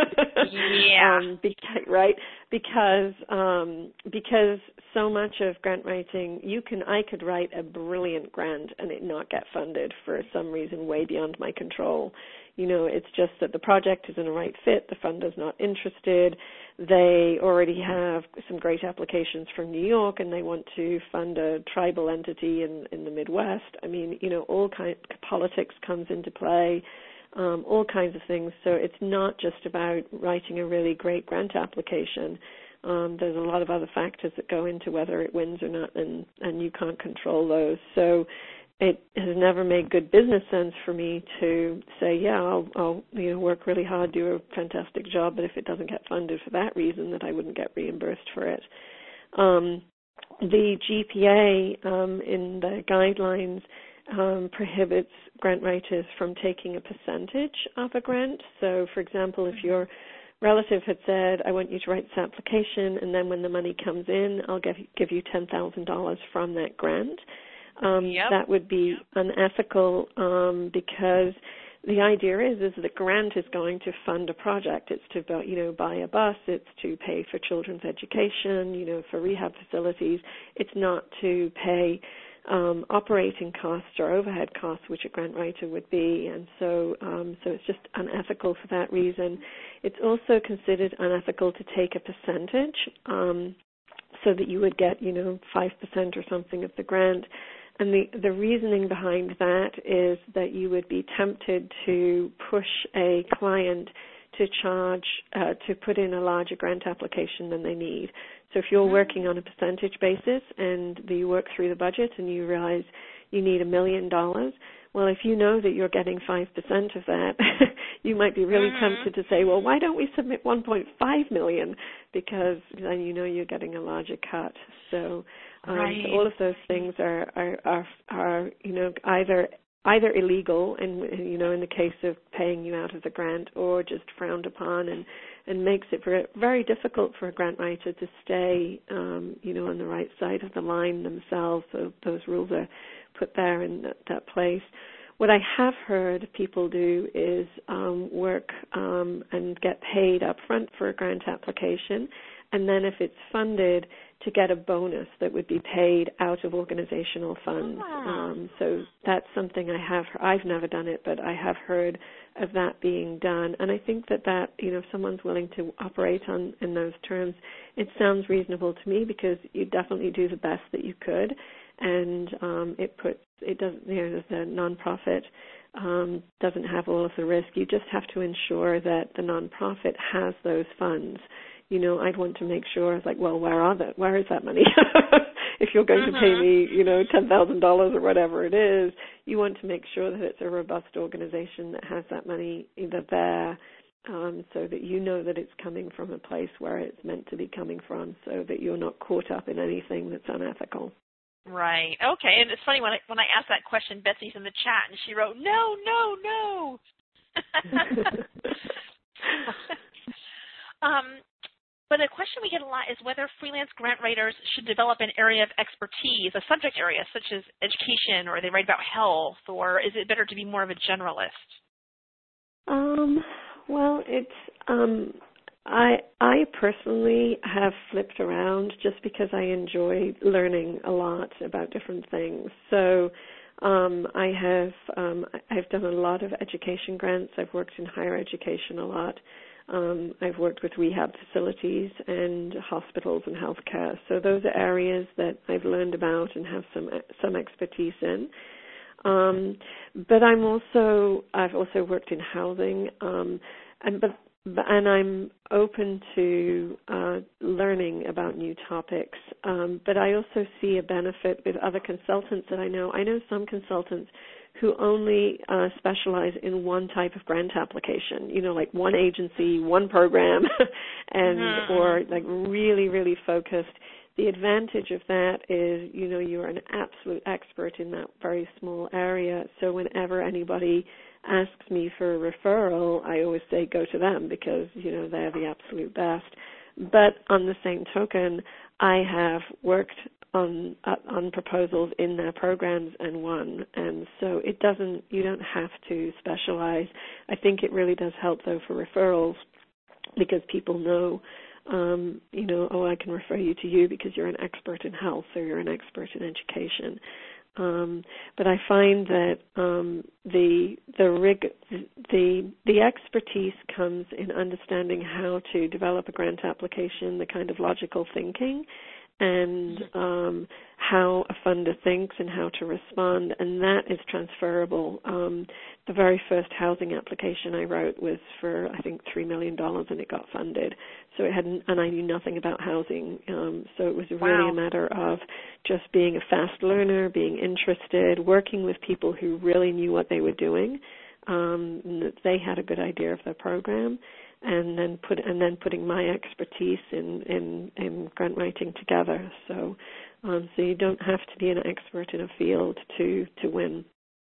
Yeah. um, beca- right? Because um, because so much of grant writing, you can I could write a brilliant grant and it not get funded for some reason way beyond my control. You know, it's just that the project isn't a right fit. The funder's not interested. They already have some great applications from New York, and they want to fund a tribal entity in, in the Midwest. I mean, you know, all kind politics comes into play, um, all kinds of things. So it's not just about writing a really great grant application. Um, there's a lot of other factors that go into whether it wins or not, and, and you can't control those. So it has never made good business sense for me to say, yeah, I'll, I'll you know, work really hard, do a fantastic job, but if it doesn't get funded for that reason, that I wouldn't get reimbursed for it. Um, the G P A um, in the guidelines um, prohibits grant writers from taking a percentage of a grant. So, for example, if you're relative had said, I want you to write this application, and then when the money comes in, I'll give, give you ten thousand dollars from that grant. Um, yep. That would be yep. unethical um, because the idea is is the grant is going to fund a project. It's to, you know, buy a bus. It's to pay for children's education, you know, for rehab facilities. It's not to pay um, operating costs or overhead costs, which a grant writer would be. And so, um, so it's just unethical for that reason. It's also considered unethical to take a percentage, um, so that you would get, you know, five percent or something of the grant. And the, the reasoning behind that is that you would be tempted to push a client to charge, uh, to put in a larger grant application than they need. So if you're working on a percentage basis and you work through the budget and you realize you need a million dollars, well, if you know that you're getting five percent of that, you might be really mm-hmm. tempted to say, well, why don't we submit one point five million dollars, because then you know you're getting a larger cut. So, um, right. so all of those things are, are, are, are you know, either either illegal, and you know, in the case of paying you out of the grant, or just frowned upon, and, and makes it very, very difficult for a grant writer to stay, um, you know, on the right side of the line themselves. So those rules are put there in that, that place. What I have heard people do is um, work um, and get paid up front for a grant application, and then if it's funded, to get a bonus that would be paid out of organizational funds. Ah. Um, so that's something I have, I've never done it, but I have heard of that being done. And I think that that, you know, if someone's willing to operate on in those terms, it sounds reasonable to me, because you definitely do the best that you could. And um, it puts, it doesn't, you know, the nonprofit um, doesn't have all of the risk. You just have to ensure that the nonprofit has those funds. You know, I'd want to make sure, it's like, well, where are that? Where is that money? If you're going mm-hmm. to pay me, you know, ten thousand dollars or whatever it is, you want to make sure that it's a robust organization that has that money either there, um, so that you know that it's coming from a place where it's meant to be coming from, so that you're not caught up in anything that's unethical. Right. Okay. And it's funny, when I when I asked that question, Betsy's in the chat, and she wrote, no, no, no. um, but a question we get a lot is whether freelance grant writers should develop an area of expertise, a subject area, such as education, or they write about health, or is it better to be more of a generalist? Um, well, it's... Um, I I personally have flipped around just because I enjoy learning a lot about different things. So um, I have um, I've done a lot of education grants. I've worked in higher education a lot. Um, I've worked with rehab facilities and hospitals and healthcare. So those are areas that I've learned about and have some some expertise in. Um, but I'm also I've also worked in housing, um, and but. And I'm open to uh, learning about new topics. Um, but I also see a benefit with other consultants that I know. I know some consultants who only uh, specialize in one type of grant application, you know, like one agency, one program, and mm-hmm. or like really, really focused. The advantage of that is, you know, you're an absolute expert in that very small area. So whenever anybody asks me for a referral, I always say go to them, because, you know, they're the absolute best. But on the same token, I have worked on uh, on proposals in their programs and won. And so it doesn't, you don't have to specialize. I think it really does help, though, for referrals, because people know, um, you know, oh, I can refer you to you because you're an expert in health, or you're an expert in education. Um, but I find that um, the the rig the the expertise comes in understanding how to develop a grant application, the kind of logical thinking, and um, how a funder thinks and how to respond, and that is transferable. Um, the very first housing application I wrote was for, I think, three million dollars, and it got funded. So it hadn't, and I knew nothing about housing. Um, so it was really wow. a matter of just being a fast learner, being interested, working with people who really knew what they were doing, um, and that they had a good idea of their program, and then put and then putting my expertise in, in, in grant writing together. So um, so you don't have to be an expert in a field to, to win.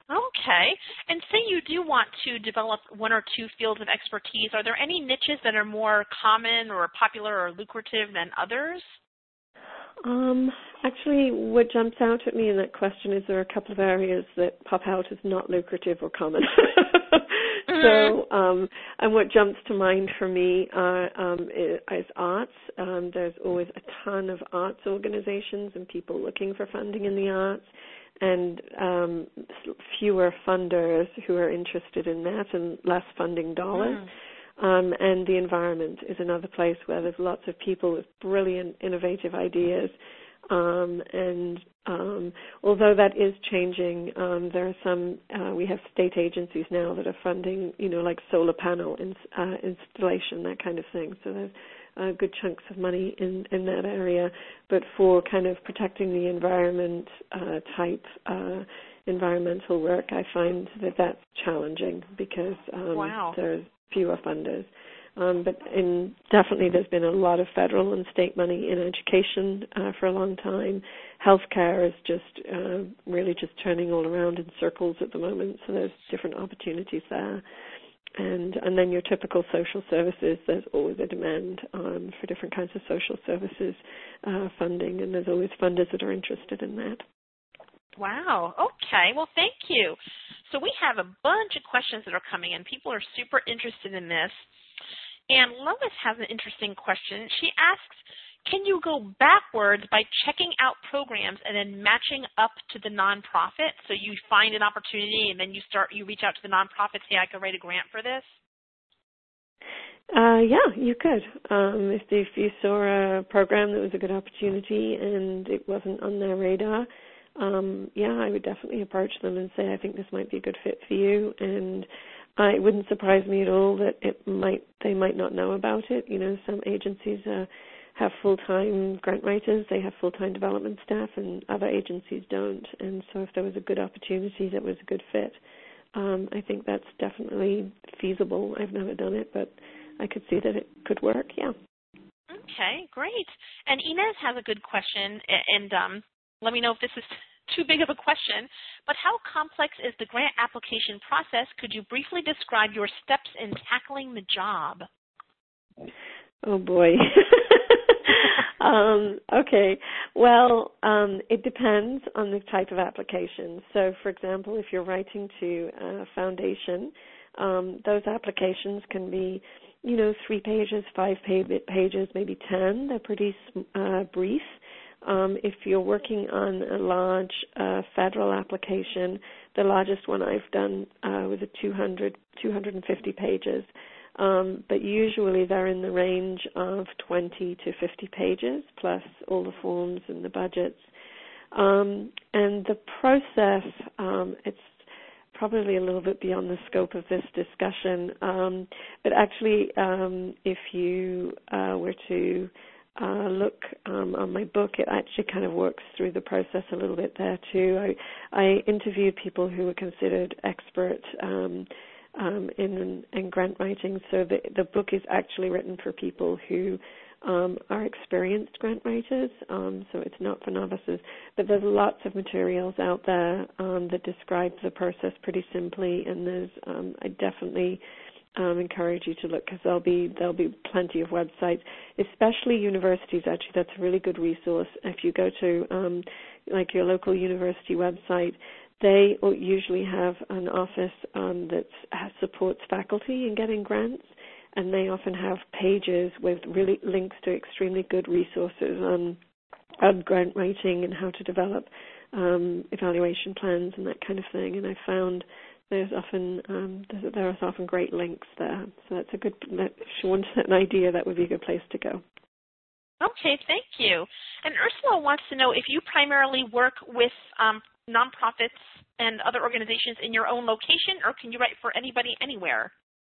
Okay. And say you do want to develop one or two fields of expertise, are there any niches that are more common or popular or lucrative than others? Um, actually, what jumps out at me in that question is there are a couple of areas that pop out as not lucrative or common. Mm-hmm. So, um, and what jumps to mind for me uh, um, is, is arts. Um, there's always a ton of arts organizations and people looking for funding in the arts, and um, fewer funders who are interested in that and less funding dollars. Mm. Um, and the environment is another place where there's lots of people with brilliant, innovative ideas. Um, and um, although that is changing, um, there are some, uh, we have state agencies now that are funding, you know, like solar panel ins, uh, installation, that kind of thing. So there's uh, good chunks of money in, in that area. But for kind of protecting the environment uh, type uh, environmental work, I find that that's challenging because um, wow. there's fewer funders. Um, but in, definitely there's been a lot of federal and state money in education uh, for a long time. Healthcare is just uh, really just turning all around in circles at the moment, so there's different opportunities there. And and then your typical social services, there's always a demand um, for different kinds of social services uh, funding, and there's always funders that are interested in that. Wow. Okay. Well, thank you. So we have a bunch of questions that are coming in. People are super interested in this. And Lois has an interesting question. She asks, can you go backwards by checking out programs and then matching up to the nonprofit? So you find an opportunity and then you start, you reach out to the nonprofit, say, I could write a grant for this? Uh, yeah, you could. Um, if, if you saw a program that was a good opportunity and it wasn't on their radar, um, yeah, I would definitely approach them and say, I think this might be a good fit for you. And uh, it wouldn't surprise me at all that it might they might not know about it. You know, some agencies uh, have full-time grant writers, they have full-time development staff, and other agencies don't. And so if there was a good opportunity that was a good fit, um, I think that's definitely feasible. I've never done it, but I could see that it could work, yeah. Okay, great. And Inez has a good question, and um, let me know if this is too big of a question, but how complex is the grant application process? Could you briefly describe your steps in tackling the job? Oh, boy. um, okay. Well, um, it depends on the type of application. So, for example, if you're writing to a foundation, um, those applications can be, you know, three pages, five pages, maybe ten. They're pretty uh, brief. Um, if you're working on a large uh, federal application, the largest one I've done uh, was a two hundred, two hundred fifty pages. Um, but usually they're in the range of twenty to fifty pages, plus all the forms and the budgets. Um, and the process, um, it's probably a little bit beyond the scope of this discussion. Um, but actually, um, if you uh, were to uh, look um, on my book, it actually kind of works through the process a little bit there too. I, I interviewed people who were considered expert um, um, in, in grant writing, so the, the book is actually written for people who um, are experienced grant writers, um, so it's not for novices. But there's lots of materials out there um, that describe the process pretty simply, and there's um, I definitely um, encourage you to look, because there'll be there'll be plenty of websites, especially universities. Actually, that's a really good resource. If you go to um, like your local university website, they usually have an office um, that supports faculty in getting grants, and they often have pages with really links to extremely good resources on, on grant writing and how to develop um, evaluation plans and that kind of thing. And I found there's often um, there's, there are often great links there. So that's a good. If you want an idea, that would be a good place to go. Okay, thank you. And Ursula wants to know if you primarily work with um, nonprofits and other organizations in your own location, or can you write for anybody anywhere?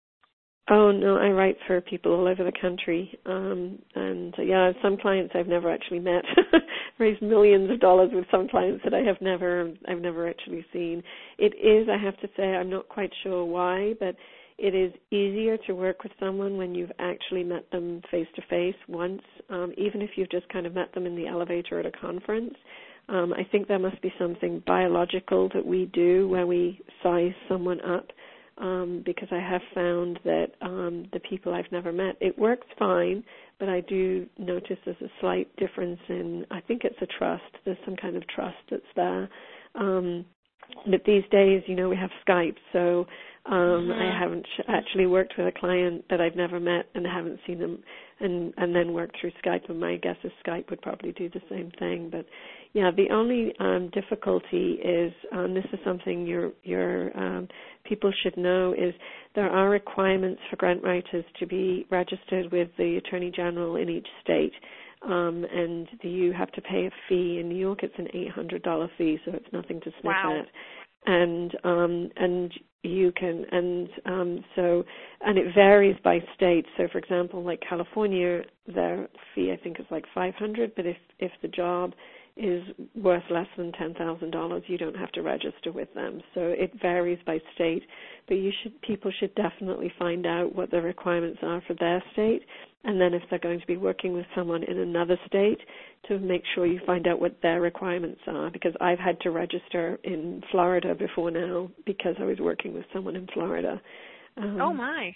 Oh, no, I write for people all over the country. Um, and, uh, yeah, some clients I've never actually met. Raised millions of dollars with some clients that I have never, I've never actually seen. It is, I have to say, I'm not quite sure why, but it is easier to work with someone when you've actually met them face-to-face once, um, even if you've just kind of met them in the elevator at a conference. Um, I think there must be something biological that we do where we size someone up, um, because I have found that um, the people I've never met, it works fine, but I do notice there's a slight difference in, I think it's a trust. There's some kind of trust that's there. Um, but these days, you know, we have Skype, so um, mm-hmm. I haven't actually worked with a client that I've never met and haven't seen them, and, and then worked through Skype, and my guess is Skype would probably do the same thing. But, yeah, the only um, difficulty is, um, this is something your, your um, people should know, is there are requirements for grant writers to be registered with the Attorney General in each state. Um, and you have to pay a fee. In New York, it's an eight hundred dollars fee, so it's nothing to sniff wow. at. And um, and you can and um, so and it varies by state. So, for example, like California, their fee I think is like five hundred dollars. But if if the job is worth less than ten thousand dollars, you don't have to register with them. So it varies by state. But you should people should definitely find out what the requirements are for their state. And then if they're going to be working with someone in another state, to make sure you find out what their requirements are, because I've had to register in Florida before now because I was working with someone in Florida. Um, oh, my.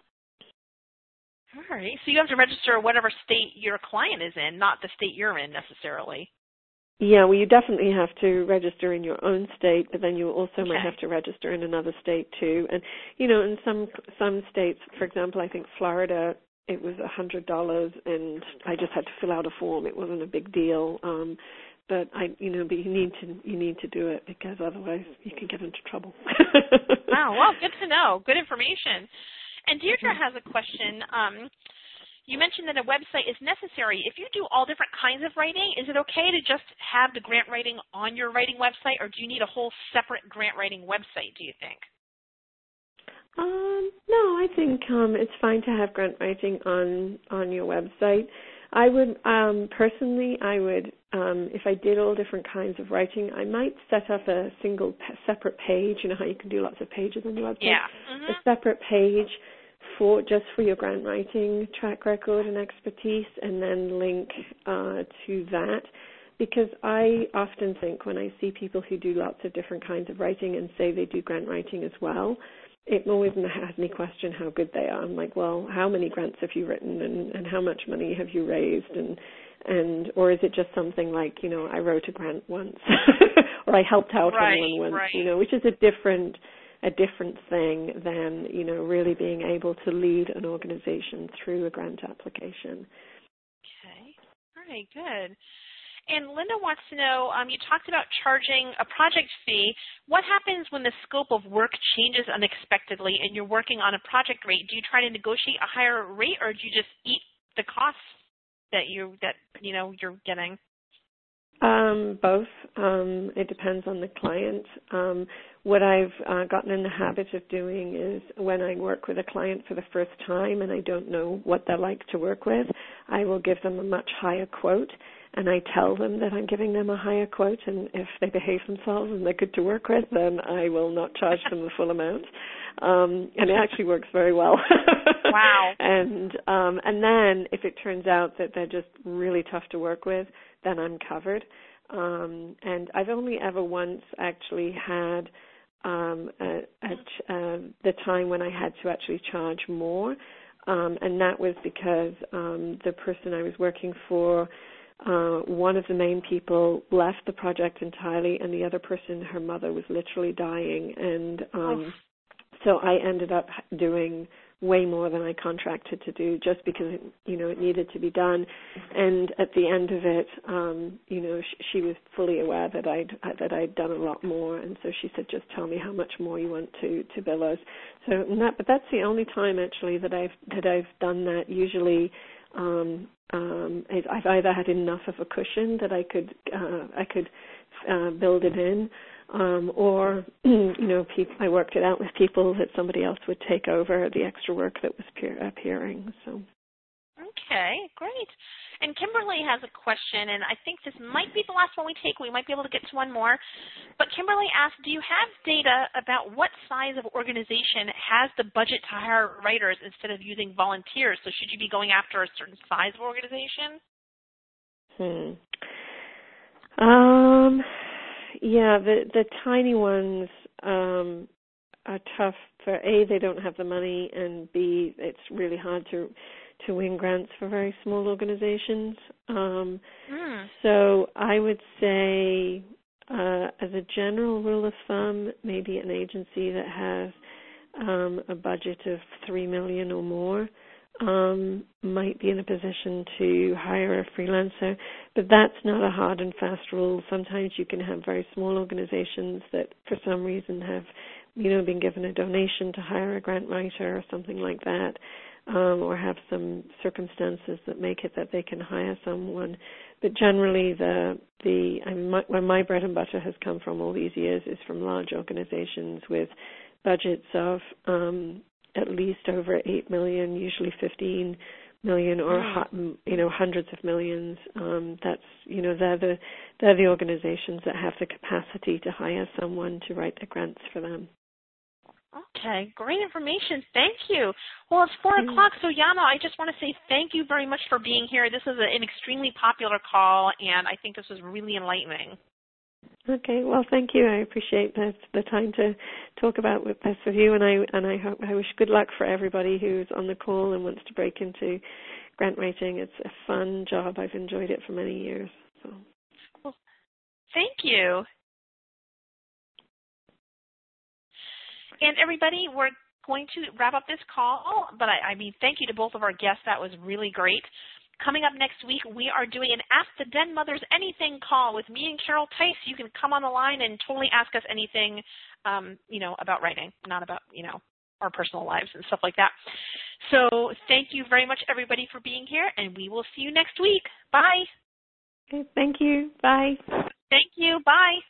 All right. So you have to register whatever state your client is in, not the state you're in necessarily. Yeah, well, you definitely have to register in your own state, but then you also okay. might have to register in another state too. And, you know, in some some states, for example, I think Florida, it was one hundred dollars, and I just had to fill out a form. It wasn't a big deal, um, but I, you know, but you need to you need to do it because otherwise you can get into trouble. Wow, well, good to know. Good information. And Deirdre has a question. Um, you mentioned that a website is necessary. If you do all different kinds of writing, is it okay to just have the grant writing on your writing website, or do you need a whole separate grant writing website, do you think? Um, no, I think um, it's fine to have grant writing on, on your website. I would, um, personally, I would, um, if I did all different kinds of writing, I might set up a single p- separate page. You know how you can do lots of pages on your website? Yeah. Mm-hmm. A separate page for just for your grant writing track record and expertise, and then link uh, to that. Because I often think when I see people who do lots of different kinds of writing and say they do grant writing as well, it always has me question how good they are. I'm like, well, how many grants have you written, and, and how much money have you raised, and and or is it just something like, you know, I wrote a grant once, or I helped out right, on one once, right. you know, which is a different a different thing than, you know, really being able to lead an organization through a grant application. Okay. All right, good. And Linda wants to know, um, you talked about charging a project fee. What happens when the scope of work changes unexpectedly and you're working on a project rate? Do you try to negotiate a higher rate, or do you just eat the costs that you that you know you're getting? Um, both. Um, it depends on the client. Um, what I've uh, gotten in the habit of doing is when I work with a client for the first time and I don't know what they're like to work with, I will give them a much higher quote. And I tell them that I'm giving them a higher quote, and if they behave themselves and they're good to work with, then I will not charge them the full amount. Um, and it actually works very well. Wow. and um, and then if it turns out that they're just really tough to work with, then I'm covered. Um, and I've only ever once actually had um, a, a, uh, the time when I had to actually charge more, um, and that was because um, the person I was working for, Uh, one of the main people left the project entirely, and the other person, her mother, was literally dying. And um, oh. so I ended up doing way more than I contracted to do, just because it, you know, it needed to be done. And at the end of it, um, you know, sh- she was fully aware that I'd that I'd done a lot more, and so she said, "Just tell me how much more you want to to bill us." So, that, but that's the only time actually that I've that I've done that. Usually. Um, um, I've either had enough of a cushion that I could uh, I could uh, build it in, um, or you know, people, I worked it out with people that somebody else would take over the extra work that was peer, appearing. So. Okay, great. And Kimberly has a question, and I think this might be the last one we take. We might be able to get to one more. But Kimberly asked, do you have data about what size of organization has the budget to hire writers instead of using volunteers? So should you be going after a certain size of organization? Hmm. Um. Um, yeah, the the tiny ones um, are tough. For A, they don't have the money, and B, it's really hard to to win grants for very small organizations. Um, mm. So I would say, uh, as a general rule of thumb, maybe an agency that has um, a budget of three million or more um, might be in a position to hire a freelancer. But that's not a hard and fast rule. Sometimes you can have very small organizations that, for some reason, have, you know, been given a donation to hire a grant writer or something like that, um, or have some circumstances that make it that they can hire someone. But generally, the the I mean, my, where my bread and butter has come from all these years is from large organizations with budgets of um, at least over eight million, usually fifteen million, or mm. you know hundreds of millions. Um, that's you know they're the they're the organizations that have the capacity to hire someone to write the grants for them. Okay, great information. Thank you. Well, it's four Mm. o'clock, so Yana, I just want to say thank you very much for being here. This is a, an extremely popular call, and I think this was really enlightening. Okay, well, thank you. I appreciate the, the time to talk about with this with you, and I and I hope I wish good luck for everybody who's on the call and wants to break into grant writing. It's a fun job. I've enjoyed it for many years. So, well, thank you. And everybody, we're going to wrap up this call, but I, I mean, thank you to both of our guests. That was really great. Coming up next week, we are doing an Ask the Den Mothers Anything call with me and Carol Tice. You can come on the line and totally ask us anything, um, you know, about writing, not about, you know, our personal lives and stuff like that. So thank you very much, everybody, for being here, and we will see you next week. Bye. okay, thank you. Bye. Thank you. Bye.